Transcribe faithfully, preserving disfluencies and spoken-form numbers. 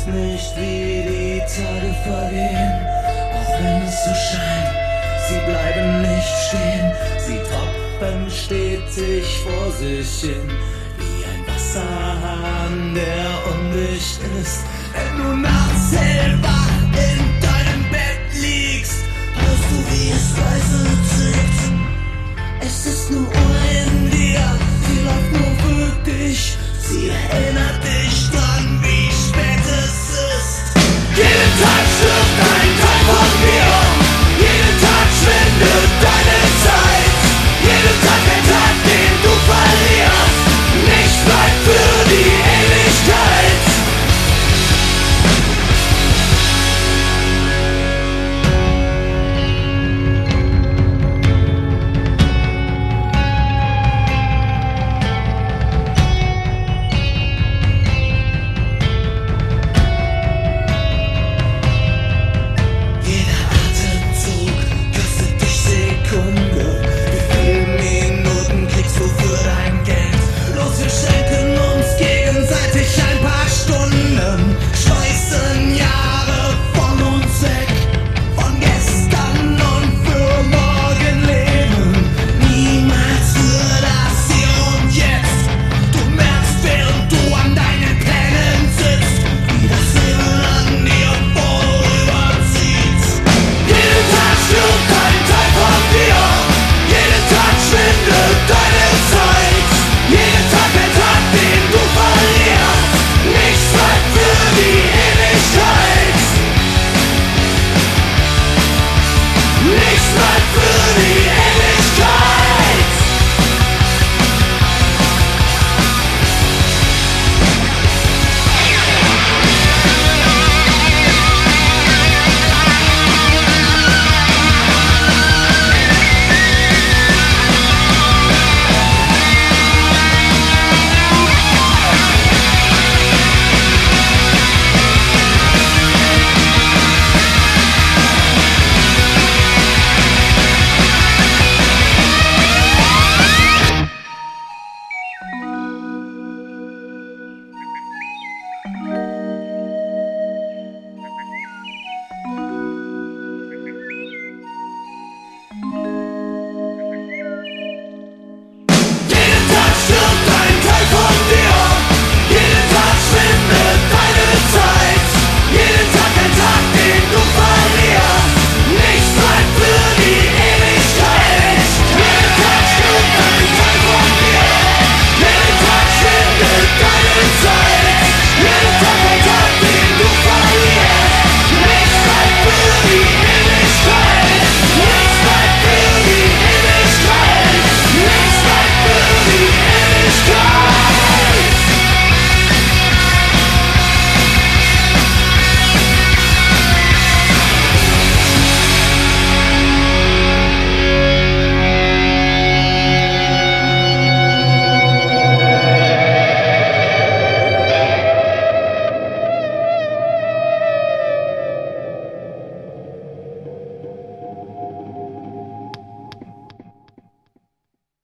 weißt nicht, wie die Tage vergehen, auch wenn es so scheint, sie bleiben nicht stehen. Sie tropfen stetig vor sich hin, wie ein Wasserhahn, der undicht ist. Wenn du nachts hellwach in deinem Bett liegst, hörst du, wie es leise zickt. Es ist nur Uhr in dir, sie läuft nur für dich, sie erinnert dich